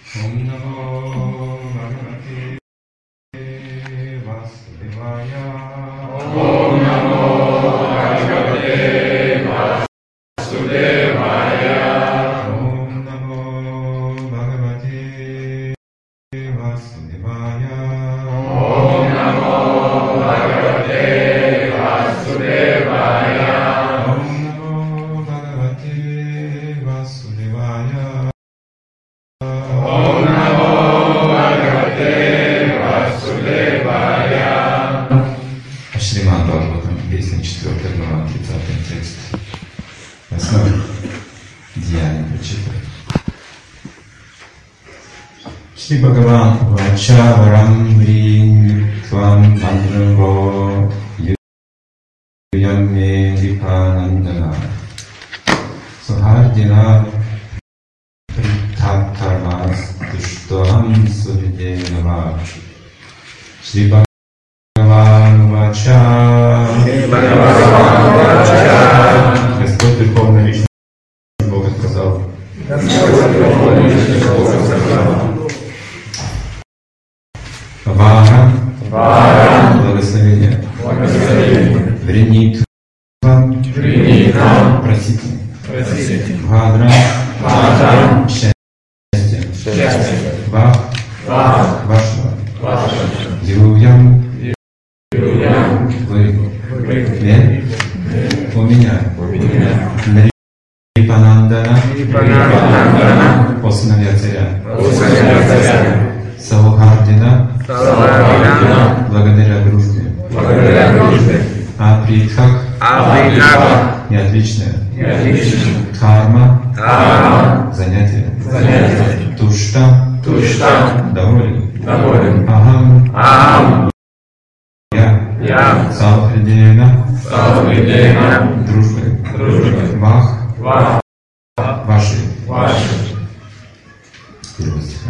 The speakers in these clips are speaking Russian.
Шри Бхагаван Вача Варам Врим Твам Мандранго Юянме Дипанандана Сахардина Притхатарвас Душтоам Судиденава Шри Бхагаван Вача Господь Верховный Личный Бог сказал. Вара, благословение. Вренит, простите. Бхадра, счастье. Вах, вашего. Юям, вы. У меня. Нрипанандана, сыновья царя. Саухардина, благодаря дружбе. Апритхак, неотличное. Дхарма, занятие. Тушта, доволен. Ахам, я. Саухардина, дружбой. Вах, ваши. Первый стих.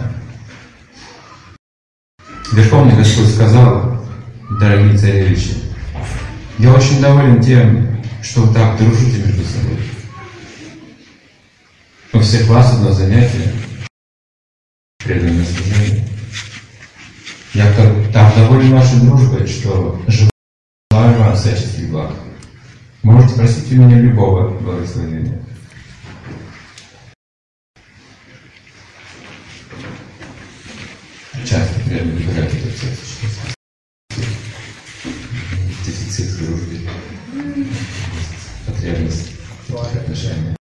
Верховный Господь сказал: дорогие царевичи, я очень доволен тем, что вы так дружите между собой. У всех вас одно занятие, преданное служение. Я так доволен вашей дружбой, что желаю вам всяческих благ. Можете просить у меня любого благословения. Часто преданные выбирают этот текст. Дефицит в дружбе, потребность в отношениях.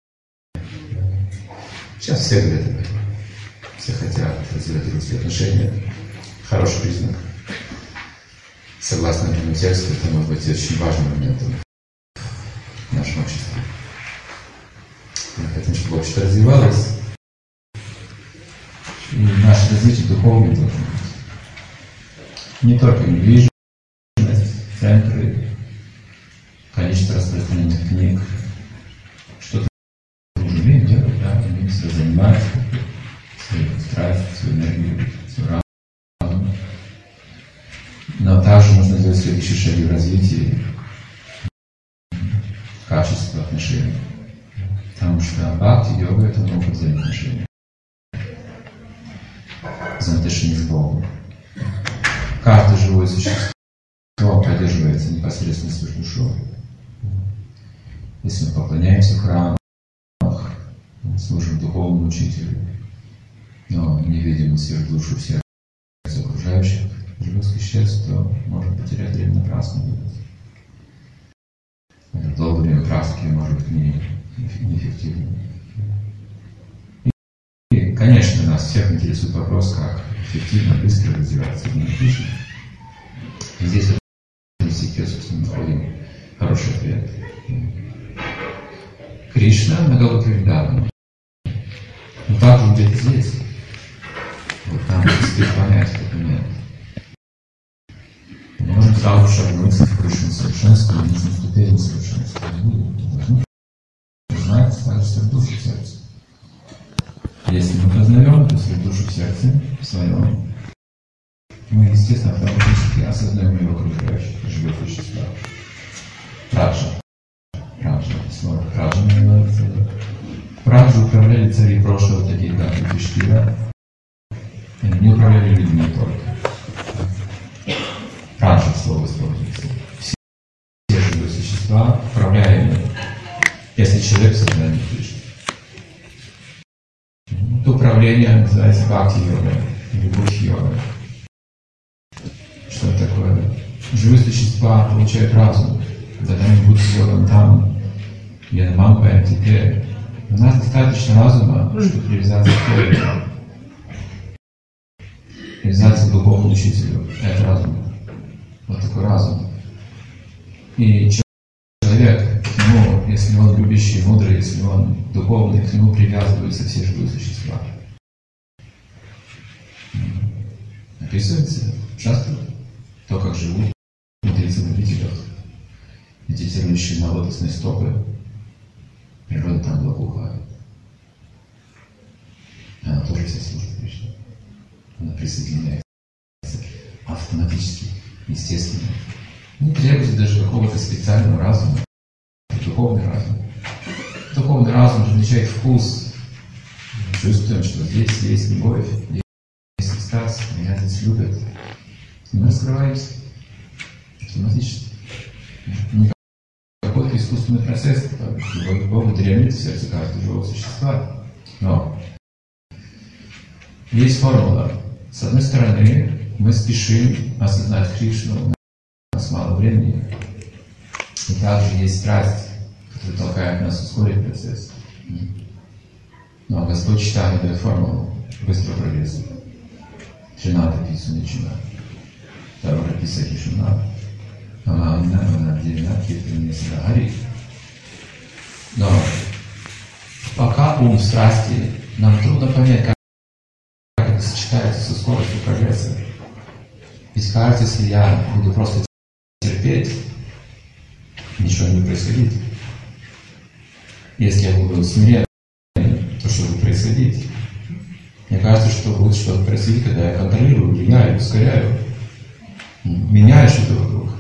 Сейчас все говорят об этом. Все хотят развивать дружеские отношения. Хороший признак. Согласно этому тексту, это может быть очень важным моментом в нашем обществе. Мы хотим, чтобы общество развивалось. И наше развитие духовное должно быть. Не только недвижимость, центры, количество распространенных книг. Что-то мы уже умеем делать, да, умеем себя занимать, свою страсть, свою энергию, свой разум. Но также нужно сделать следующие шаги в развитии качества отношений. Потому что бхакти-йога — это много взаимоотношений. Взаимоотношения с Богом. Каждое живое существо поддерживается непосредственно своей душой. Если мы поклоняемся в храмах, служим духовному учителю, но не видим свою душу в сердце окружающих живых существ, то можно потерять время напрасно. Это долгое время практики может быть неэффективным. И, конечно, нас всех интересует вопрос, как эффективно, быстро развиваться динамично. И здесь в этом стихе, собственно, находим хороший ответ. Кришна Нагалакавриндавана. Но также где-то здесь. Вот там успеть понять этот момент. Мы не можем сразу шагнуть в Кришну совершенства, мы нужно ступень совершенства. Возможно, узнать свою душу в сердце. Если мы познаем свою душу в сердце своем, мы, естественно, автоматически осознаем его окружающих, живых существ. Раджа. Слово Раджа называется. Раджу управляли цари прошлого, такие как Юдхиштира, Они не управляли людьми только. Раньше слово используется. Все живые существа управляемые, если человек в сознании Кришны. Это управление называется бхакти-йога, любовь-йога. Что это такое? Живые существа получают разум. Когда они будут йогам там, я намам поем теперь. У нас достаточно разума, чтобы привязаться к йоге. Привязаться к духовному учителю. Это разум. Вот такой разум. И человек, к нему, если он любящий, мудрый, если он духовный, к нему привязываются все живые существа. Описывается часто то, как живут мудрецы в обителях, медитирующие на лотосные стопы. Природа там благоухает. Она тоже вся служит Кришне. Она присоединяется автоматически, естественно. Не требуется даже какого-то специального разума. Духовный разум. Духовный разум различает вкус. Чувствуем, что здесь есть любовь, здесь экстаз, меня здесь любят. И мы раскрываемся автоматически. Не какой-то искусственный процесс, любовь к Богу дремлет в сердце каждого живого существа. Но есть формула. С одной стороны, мы спешим осознать Кришну, у нас мало времени. И также есть страсть, которая толкает нас ускорить процесс. Но Господь Чайтанья дает формулу быстрого прогресса. Шината пису начина. Второе писа хишуна. Но пока ум в страсти, нам трудно понять, как это сочетается со скоростью прогресса. Ведь кажется, если я буду просто терпеть, ничего не будет происходить. Если я буду смирен, то что будет происходить? Мне кажется, что будет что-то происходить, когда я контролирую, влияю, ускоряю, меняю что-то вокруг.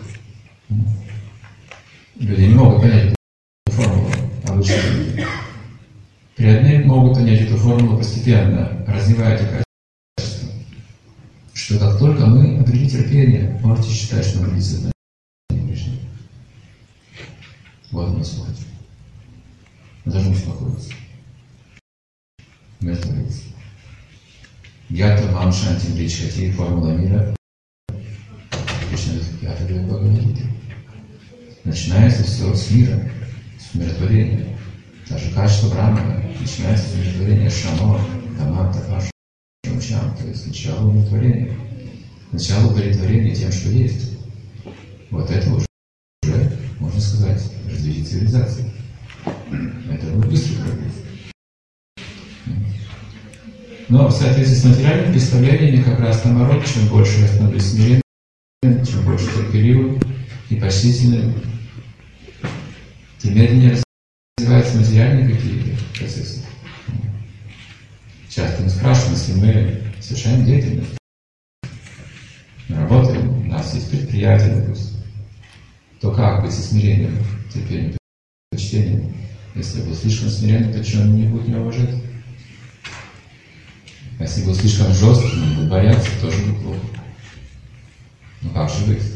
Люди не могут понять эту формулу, обычные люди. Преданные могут понять эту формулу постепенно, развивая это качество. Что как только мы обрели терпение, можете считать, что мы действительно Кришны. Вот оно суть. Мы должны успокоиться. Мы творится. Гьята мам шанти вричхати, формула мира. Кришна Гьята дает Бхагавад-гиту. Начинается все с мира, с умиротворения. Даже качество Брахмана начинается с умиротворения Шамо, Тамата, Фаша, Шамчам. То есть начало умиротворения. Начало удовлетворения тем, что есть. Вот это уже, можно сказать, развитие цивилизации. Это будет быстрый прогресс. Но в соответствии с материальными представлениями как раз наоборот, чем больше я становлюсь смиренным, чем больше терпеливым и почтительным, тем медленнее развиваются материальные какие-то процессы. Часто мы спрашиваем, если мы совершаем деятельность, мы работаем, у нас есть предприятие, допустим, то как быть со смирением, терпением, почтением? Если я был слишком смиренным, то что он не будет меня уважать? А если был слишком жестким, он будет бояться, тоже будет плохо. Ну как же быть?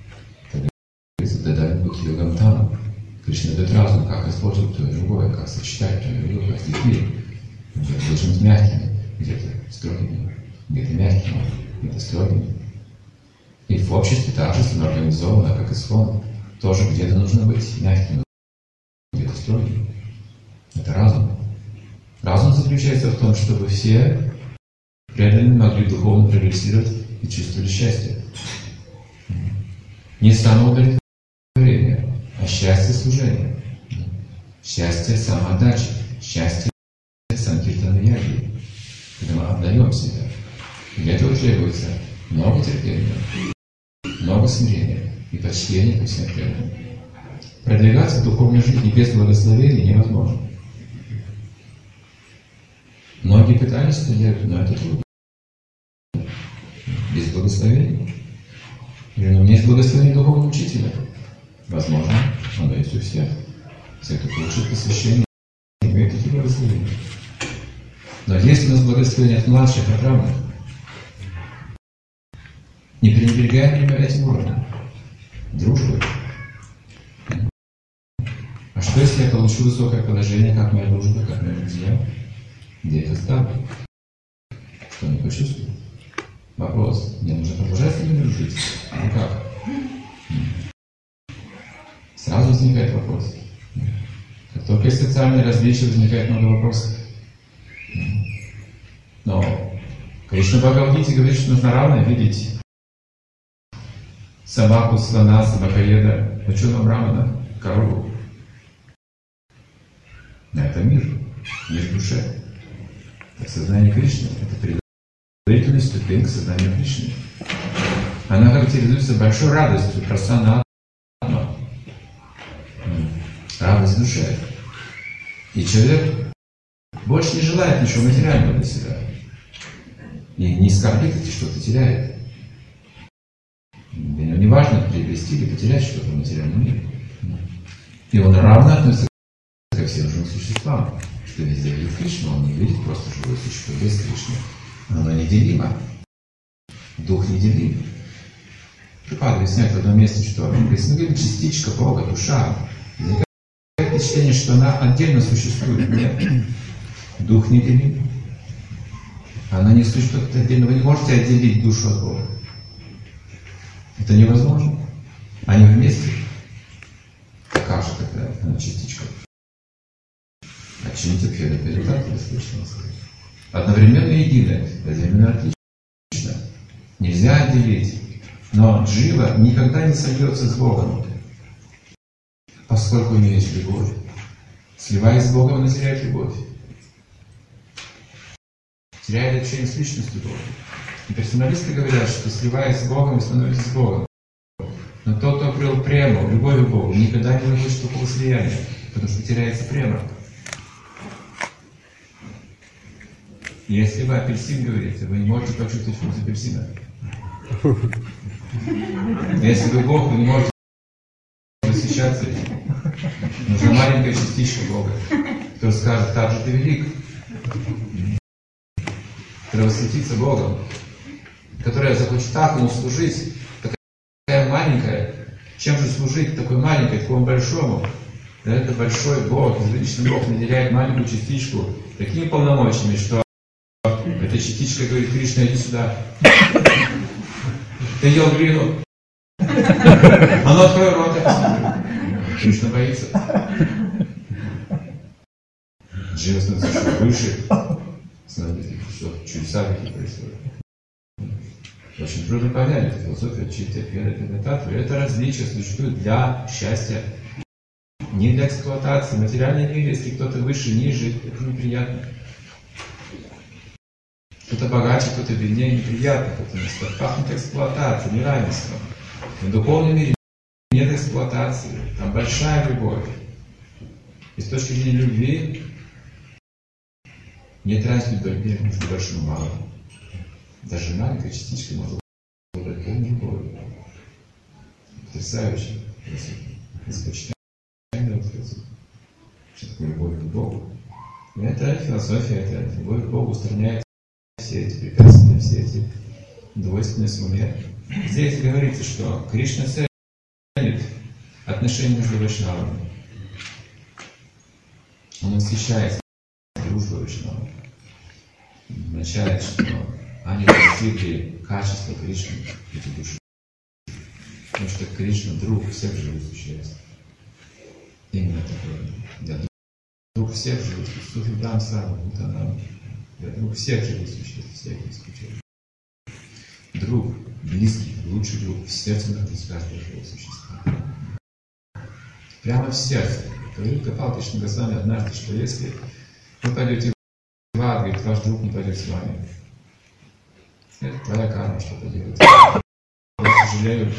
Тогда будет йогам там. Кришна дает разум, как использовать то и другое, как сочетать то и другое, как с детьми. Где-то должны быть мягкими, где-то строгими, где-то мягкими, где-то строгими. И в обществе также самоорганизовано, как исход. Тоже где-то нужно быть мягким, где-то строгим. Это разум. Разум заключается в том, чтобы все преданные могли духовно прогрессировать и чувствовали счастье. Не самоудовлетворение, а счастье служения. Счастье самоотдачи, счастье санкиртана яги. Когда мы отдаем себя. Для этого требуется много терпения, много смирения и почтения ко всем преданным. Продвигаться в духовной жизни без благословения невозможно. Многие пытались это делать, но это трудно. Без благословения. Или у меня есть благословение духовного учителя. Возможно, оно есть у всех. Все, кто получит посвящение, имеют эти благословения. Но есть у нас благословение от младших, от равных. Не пренебрегаем этим уровнем. Дружбы. А что, если я получу высокое положение, как моя дружба, как мои друзья? Где это ставлю? Что не почувствую? Вопрос. Мне нужно продолжать с ними дружить? Ну как? Сразу возникает вопрос. Как только есть социальные различия, возникает много вопросов. Но Кришна Бхагавадгите говорит, что нужно равно видеть собаку, слона, собакоеда, ученого брамана, корову. Это мир в душе. Это сознание Кришны, это предварительная ступень к сознанию Кришны. Она характеризуется большой радостью, прасанна, радость в душе. И человек больше не желает ничего материального для себя. И не скорбит, если что-то теряет. Для него не важно приобрести или потерять что-то в материальном мире. И он равно относится ко всем живым существам, что везде видит Кришну, он не видит просто живое существо без Кришны. Но оно неделимо. Дух неделим. Прабхупада объясняет в одном месте, что Кришна частичка Бога, душа. Возникает впечатление, что она отдельно существует. Нет. Дух неделим. Она не существует отдельно. Вы не можете отделить душу от Бога. Это невозможно. Они вместе. Как же тогда она частичка? Очините перед передатом, слышно сказать. Одновременно единое, одновременно отлично. Нельзя отделить. Но джива никогда не сольется с Богом, поскольку у нее есть любовь. Сливаясь с Богом, она теряет любовь. Теряет общение с личностью Бога. И персоналисты говорят, что сливаясь с Богом, вы становитесь с Богом. Но тот, кто обрел прему, любовь к Богу, никогда не выходит такого слияния, потому что теряется према. Если вы апельсин говорите, вы не можете почувствовать вкус апельсина. Если вы Бог, вы не можете восхищаться этим. Нужна маленькая частичка Бога, который скажет, так же ты велик. Который восхитится Богом, которая захочет так ему служить, такая маленькая. Чем же служить такой маленькой, такому большому? Да, это большой Бог, безличный Бог наделяет маленькую частичку такими полномочиями, что эта частичка говорит: Кришна, иди сюда. Ты ел глину. А ну открой рот, я посмотрю. Кришна боится. Джива становится еще выше. Смотрите, что чудеса какие происходят. Очень трудно понять эту философию, чьи-то татвы. Это различие существует для счастья, не для эксплуатации. В материальном мире, если кто-то выше, ниже, это неприятно. Кто-то богаче, кто-то беднее, неприятно, потому что пахнет эксплуатацией, неравенством. В духовном мире нет эксплуатации, там большая любовь. И с точки зрения любви нет разницы в борьбе между большим и малым. Даже маленькая частичка может обладать полной любовью. Потрясающе. Беспочитание вот это. Что такое любовь к Богу? И это философия, это любовь к Богу устраняет все эти препятствия, все эти двойственности в уме. Здесь говорится, что Кришна ценит отношения между вайшнавами. Он восхищается дружбой вайшнавов. Означает, что они достигли качества Кришны, эти души. Потому что Кришна друг всех живых существ. Именно такой. Я друг всех живых существ. Суфидам сам, я друг всех живых существ, всех исключений. Друг, близкий, лучший друг в сердце находится каждого живого существа. Прямо в сердце. Говорит Гопал Кришна Госвами однажды, что если вы пойдете в ад, говорит, ваш друг не пойдет с вами. Это твоя карма, что поделать. Я сожалею.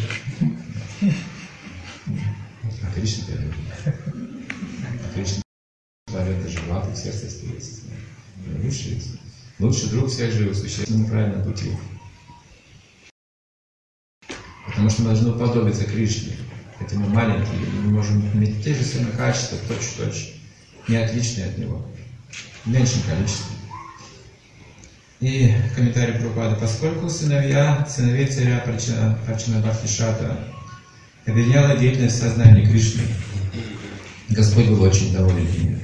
А Кришна пойдет. А Кришна пойдет даже в ад, и в сердце остается с ним. Лучший друг всех живых существ на правильном пути. Потому что мы должны уподобиться Кришне. Хотя мы маленькие, мы можем иметь те же самые качества, точь-в-точь, не отличные от него, в меньшем количестве. И комментарий Прабхупады. Поскольку сыновей царя Арчанабхатишата объединяла деятельность сознания Кришны, Господь был очень доволен ими.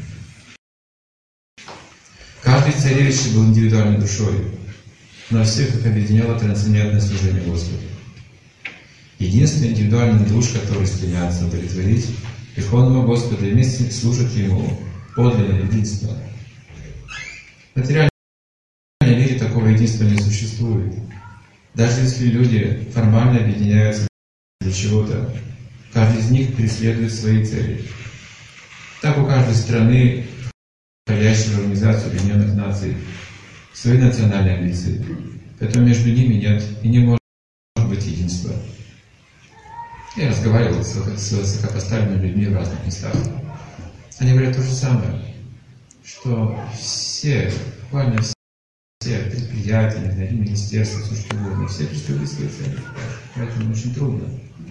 Каждый царевич был индивидуальной душой, но всех их объединяло трансцендентное служение Господу. Единственный индивидуальный душ, который стремятся удовлетворить Верховному Господу и вместе служат Ему подлинное единство. В материальном мире такого единства не существует. Даже если люди формально объединяются для чего-то, каждый из них преследует свои цели. Так у каждой страны, входящей в Организацию Объединенных Наций, свои национальные амбиции. Поэтому между ними нет и не может быть единства. Я разговаривал с высокопоставленными людьми в разных местах. Они говорят то же самое, что все, буквально все предприятия, министерства, все что угодно, все преследуют свои цели. Поэтому очень трудно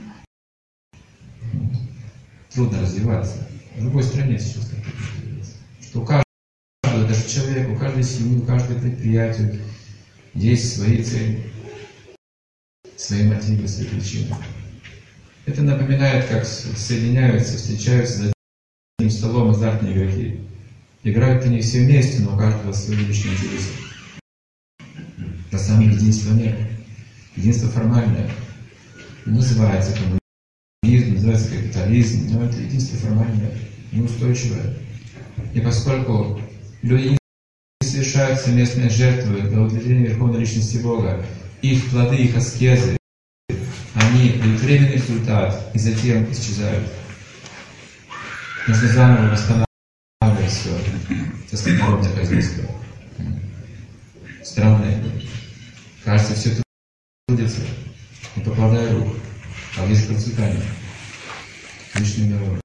развиваться. В любой стране сейчас так развивается. Что у каждого, даже человека, у каждой семьи, у каждого предприятия есть свои цели, свои мотивы, свои причины. Это напоминает, как соединяются, встречаются за одним столом азартные игроки. Играют они все вместе, но у каждого свои личные интересы. На самом деле единства нет. Единство формальное. Называется коммунизм, называется капитализм, но это единство формальное, неустойчивое. И поскольку люди не совершают совместные жертвы для удовлетворения Верховной Личности Бога, их плоды, их аскезы, они дают временный результат и затем исчезают. Нужно заново восстанавливать все. Это народное хозяйство. Странное. Кажется, все трудится, не покладая рук, а лишь процветание. Кришна доволен.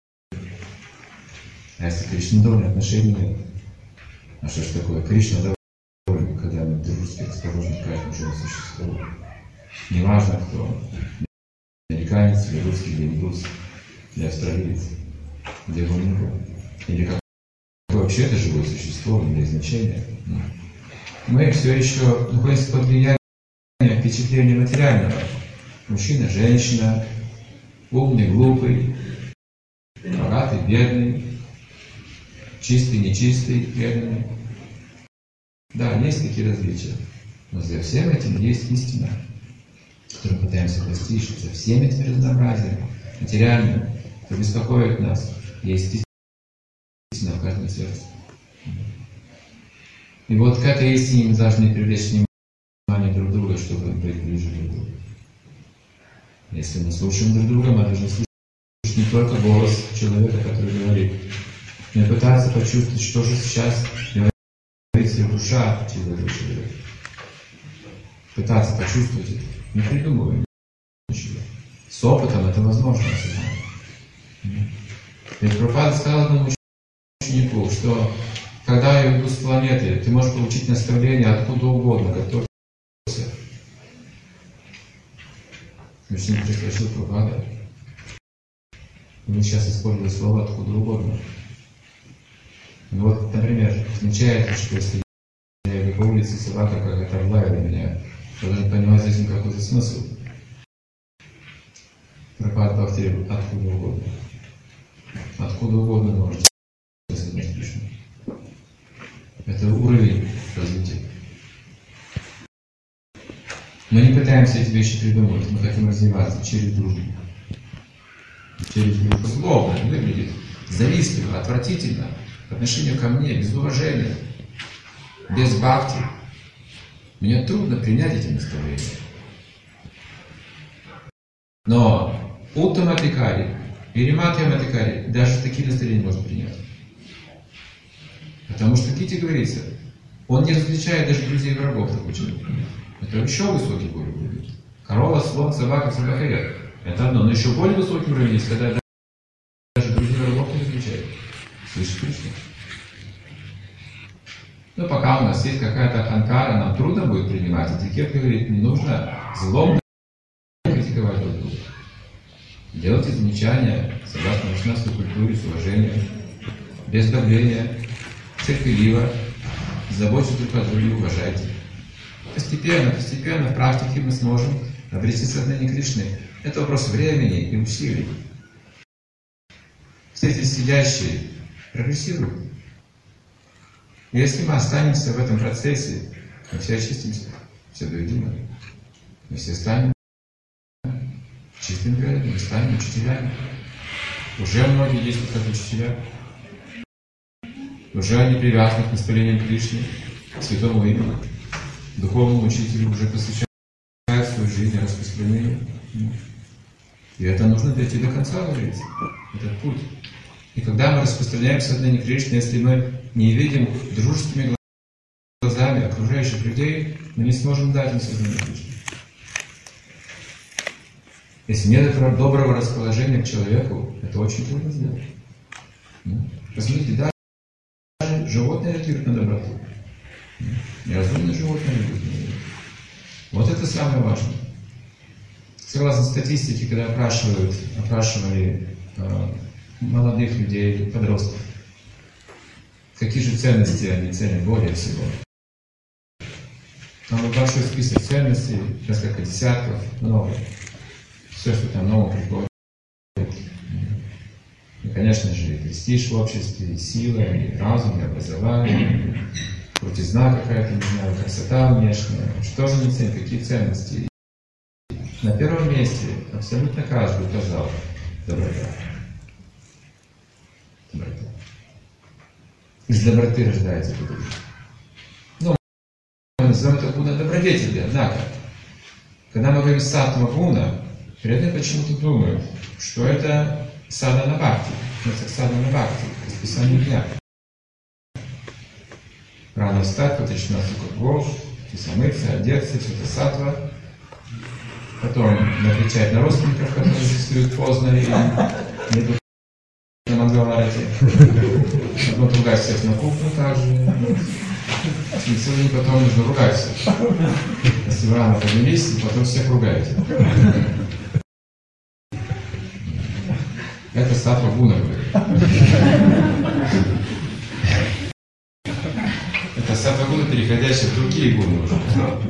А если Кришна доволен, отношений нет. А что ж такое? Кришна доволен, когда мы дружески расположены к каждому живому существу. Неважно, кто он. Американец, или русский, или индус, или австралиец, где бы он ни был. Или какое вообще это живое существо, имеет значение. Мы все еще находимся под влиянием впечатления материального. Мужчина, женщина, умный, глупый, богатый, бедный, чистый, нечистый, преданный. Да, есть такие различия. Но за всем этим есть истина, которую мы пытаемся достичь. За всем этим разнообразием материальным, что беспокоит нас, есть истина в каждом сердце. И вот к этой истине мы должны привлечь внимание друг друга, чтобы быть ближе друг к другу. Если мы слушаем друг друга, мы должны слушать не только голос человека, который говорит, но и пытаться почувствовать, что же сейчас говорит себе душа человека. Пытаться почувствовать это. Не придумываем ничего. С опытом это возможно осознать. И Прабхупада сказал одному ученику, что когда я иду с планеты, ты можешь получить наставление откуда угодно, готовься. Ученик спросил Прабхупада. Мы сейчас используем слово откуда угодно. Ну вот, например, означает, что если я иду по улице, собака как-то лает на меня, я должен понимать за этим какой-то смысл. Прабхупада повторил, откуда угодно. Откуда угодно можете осознать Кришну. Это уровень развития. Мы не пытаемся эти вещи придумывать, мы хотим развиваться через дружбу. Через дружбу. Злобно выглядит, завистливо, отвратительно, по отношению ко мне, без уважения, без бхакти. Мне трудно принять эти наставления. Но Уттамадхикари и Мадхьямадхикари даже такие наставления может принять. Потому что в Гите говорится, он не различает даже друзей и врагов, такой человек. Это еще высокий уровень. Корова, слон, собака, собакоед. Это одно. Но еще более высокий уровень есть, когда даже друзей и врагов не различает. Слышишь, Кришна? Но пока у нас есть какая-то аханкара, нам трудно будет принимать. Этикет говорит, не нужно злом критиковать друг друга. Делайте замечания согласно вайшнавской культуре, с уважением, без давления, терпеливо, заботьтесь друг о друге, уважайте. Постепенно в практике мы сможем обрести сознание Кришны. Это вопрос времени и усилий. Все эти сидящие прогрессируют. И если мы останемся в этом процессе, мы все очистимся, все до единого. Мы все станем чистыми преданными, мы станем учителями. Уже многие действуют как учителя. Уже они привязаны к воспалению Кришны, к святому имени, духовному учителю, уже посвящают свою жизнь распространению. И это нужно дойти до конца, говорится, этот путь. И когда мы распространяем сознание Кришны, если мы не видим дружескими глазами окружающих людей, мы не сможем дать им сознание Кришны. Если нет доброго расположения к человеку, это очень трудно сделать. Посмотрите, даже животные реагируют на доброту. Неразумные животные реагируют на доброту. Вот это самое важное. Согласно статистике, когда опрашивали молодых людей, подростков, какие же ценности они ценят более всего. Там большой список ценностей, несколько десятков, много. Все, что там нового приходит. И, конечно же, и престиж в обществе, и сила, и разум, и образование, и крутизна какая-то, не знаю, красота внешняя. Что же не ценят, какие ценности? На первом месте абсолютно каждый указал доброта. Доброта. Из доброты рождается доброта. Ну, мы называем это гуна добродетели, однако, когда мы говорим саттва гуна, преданные почему-то думают, что это садхана бхакти, это садхана бхакти, расписание дня. Рано встать, потряснуться кругов, помыться, одеться, все это саттва. Потом накричать на родственников, которые встают поздно и не идут на Мангаларате. Потом ругать всех на кухню также. И целый день потом нужно ругать всех. Если вы рано поднялись, потом всех ругаете. Это саттва гуна говорит. Это саттва гуна, переходящая в другие гуны уже.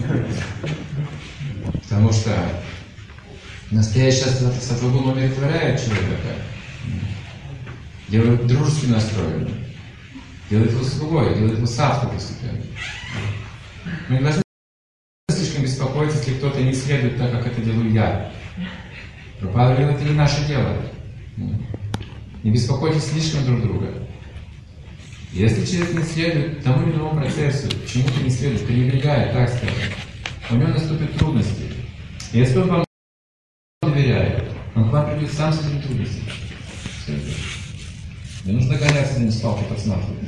Потому что настоящая саттва гуна умиротворяет человека, делает дружески настроенным, делает его слугой, делает его саттву постепенно. Мы не должны слишком беспокоиться, если кто-то не следует так, как это делаю я. Прабхупада говорит, это не наше дело. Не беспокойтесь слишком друг друга. Если человек не следует тому или иному процессу, чему-то не следует, пренебрегает, так скажем, у него наступят трудности. И если он вам доверяет, он к вам придет сам с этими трудностями. Не нужно гоняться за ним с палкой подсматривать.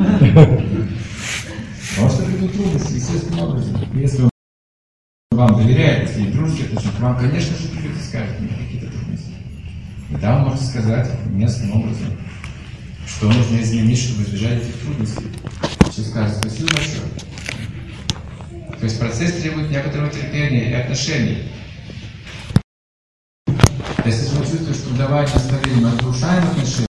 Потому что придут трудности, естественным образом. Если он вам доверяет, если дружите, то к вам, конечно же, придет и скажет мне какие-то трудности. И да, вы можете сказать местным образом, что нужно изменить, чтобы избежать этих трудностей. Сейчас скажет, спасибо большое. То есть процесс требует некоторого терпения и отношений. Если же вы чувствуете, что давать наставление, мы разрушаем отношения,